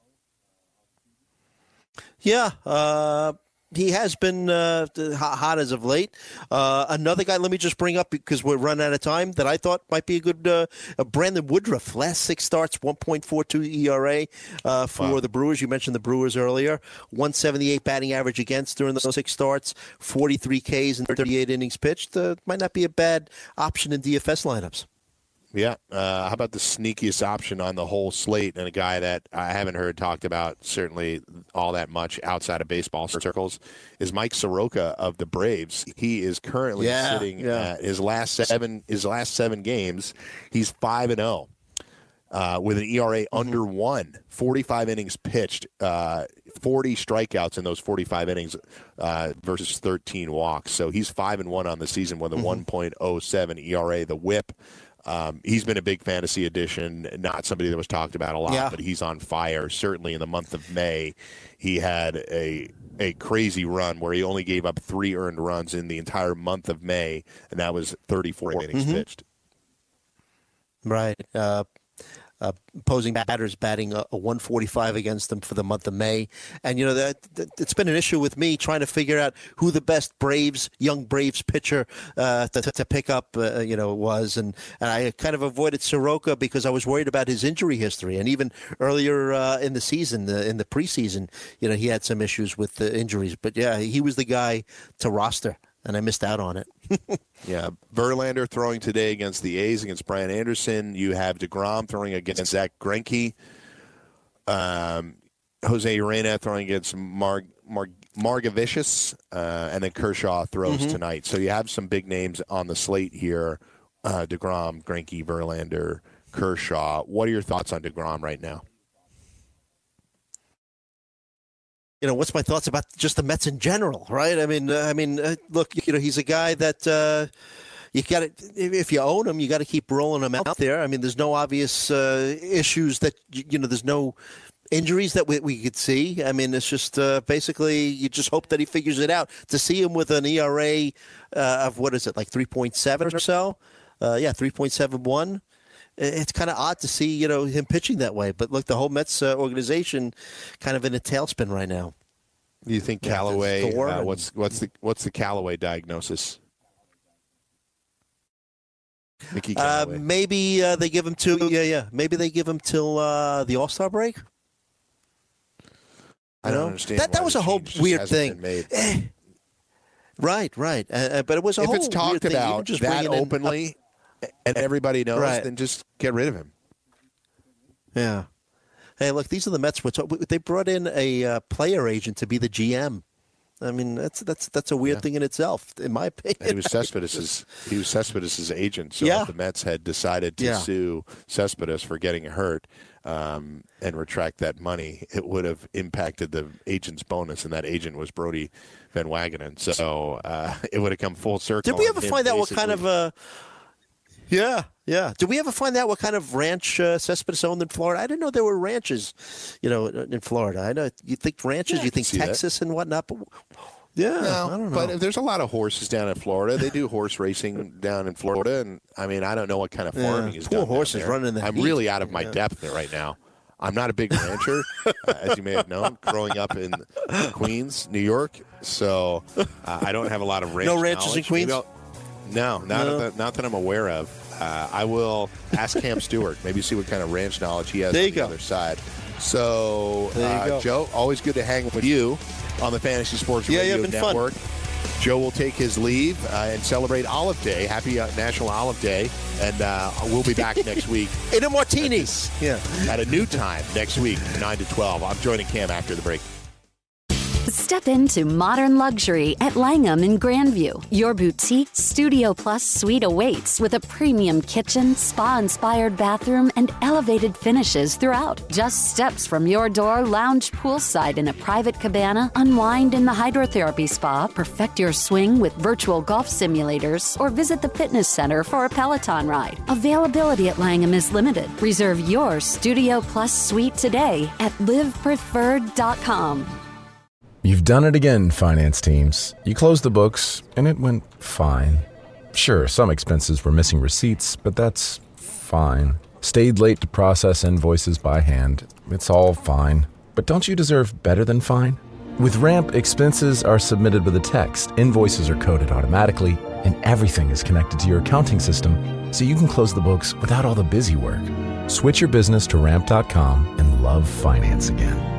Speaker 5: Yeah,
Speaker 6: he has been hot as of late. Another guy, let me just bring up, because we're running out of time, that I thought might be a good Brandon Woodruff. Last 6 starts, 1.42 ERA for the Brewers. You mentioned the Brewers earlier. 178 batting average against during those 6 starts, 43 Ks and 38 innings pitched. Might not be a bad option in DFS lineups.
Speaker 5: Yeah. How about the sneakiest option on the whole slate, and a guy that I haven't heard talked about certainly all that much outside of baseball circles, is Mike Soroka of the Braves. He is currently sitting at his last seven games. He's 5-0 with an ERA under 1, 45 innings pitched, 40 strikeouts in those 45 innings versus 13 walks. So he's 5-1 on the season with a 1.07 ERA. The WHIP. He's been a big fantasy addition, not somebody that was talked about a lot, but he's on fire. Certainly in the month of May, he had a crazy run where he only gave up 3 earned runs in the entire month of May, and that was 34 innings pitched.
Speaker 6: Right. Opposing batters batting a 145 against them for the month of May. And, that it's been an issue with me trying to figure out who the best young Braves pitcher to pick up, was. And I kind of avoided Soroka because I was worried about his injury history. And even earlier in the season, in the preseason, he had some issues with the injuries. But, he was the guy to roster, and I missed out on it.
Speaker 5: Yeah, Verlander throwing today against the A's against Brian Anderson. You have DeGrom throwing against Zach Greinke. Jose Urena throwing against Margevicius, and then Kershaw throws tonight. So you have some big names on the slate here: DeGrom, Greinke, Verlander, Kershaw. What are your thoughts on DeGrom right now?
Speaker 6: What's my thoughts about just the Mets in general, right? I mean, look, he's a guy that you got to, if you own him, you got to keep rolling him out there. I mean, there's no obvious issues that, there's no injuries that we could see. I mean, it's just basically you just hope that he figures it out. To see him with an ERA of, what is it, like 3.7 or so? 3.71. It's kind of odd to see, him pitching that way. But look, the whole Mets organization kind of in a tailspin right now.
Speaker 5: Do you think Callaway? What's the Callaway diagnosis? Mickey Callaway.
Speaker 6: Maybe they give him till Maybe they give him till the All-Star break.
Speaker 5: I don't understand.
Speaker 6: That was a whole weird thing. Right. But it was a whole weird thing.
Speaker 5: If it's talked about that openly. And everybody knows, then just get rid of him.
Speaker 6: Yeah. Hey, look, these are the Mets. They brought in a player agent to be the GM. I mean, that's a weird thing in itself, in my opinion.
Speaker 5: And he was Cespedes' agent. So if the Mets had decided to sue Cespedes for getting hurt and retract that money, it would have impacted the agent's bonus, and that agent was Brody Van Wagenen. So it would have come full circle.
Speaker 6: Did we ever find out what kind of Yeah. Did we ever find out what kind of ranch Cespedes owned in Florida? I didn't know there were ranches, in Florida. I know you think ranches, you think Texas and whatnot, but I don't know.
Speaker 5: But there's a lot of horses down in Florida. They do horse racing down in Florida, and I mean, I don't know what kind of farming is done.
Speaker 6: Poor horses running in the
Speaker 5: I'm
Speaker 6: heat.
Speaker 5: really out of my depth right now. I'm not a big rancher, as you may have known, growing up in Queens, New York. So I don't have a lot of ranch
Speaker 6: No ranches
Speaker 5: knowledge.
Speaker 6: in Queens?
Speaker 5: Not that I'm aware of. I will ask Cam Stewart, maybe see what kind of ranch knowledge he has on the other side. So, Joe, always good to hang with you on the Fantasy Sports Radio Network. Fun. Joe will take his leave and celebrate Olive Day. Happy National Olive Day. And we'll be back next week.
Speaker 6: In a martini.
Speaker 5: At a new time next week, 9 to 12. I'm joining Cam after the break.
Speaker 1: Step into modern luxury at Langham in Grandview. Your boutique Studio Plus suite awaits with a premium kitchen, spa-inspired bathroom, and elevated finishes throughout. Just steps from your door, lounge poolside in a private cabana, unwind in the hydrotherapy spa, perfect your swing with virtual golf simulators, or visit the fitness center for a Peloton ride. Availability at Langham is limited. Reserve your Studio Plus suite today at livepreferred.com.
Speaker 7: You've done it again, finance teams. You closed the books, and it went fine. Sure, some expenses were missing receipts, but that's fine. Stayed late to process invoices by hand. It's all fine. But don't you deserve better than fine? With Ramp, expenses are submitted with a text, invoices are coded automatically, and everything is connected to your accounting system, so you can close the books without all the busy work. Switch your business to Ramp.com and love finance again.